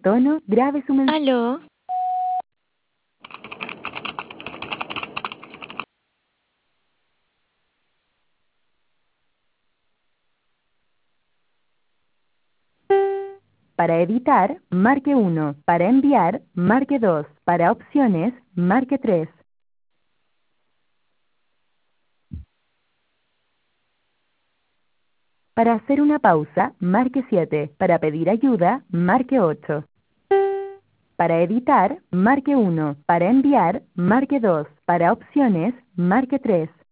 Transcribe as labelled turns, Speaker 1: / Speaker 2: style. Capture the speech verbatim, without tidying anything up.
Speaker 1: tono, grabe su mensaje.
Speaker 2: Aló.
Speaker 1: Para editar, marque uno. Para enviar, marque dos. Para opciones, marque tres. Para hacer una pausa, marque siete. Para pedir ayuda, marque ocho. Para editar, marque uno. Para enviar, marque dos. Para opciones, marque tres.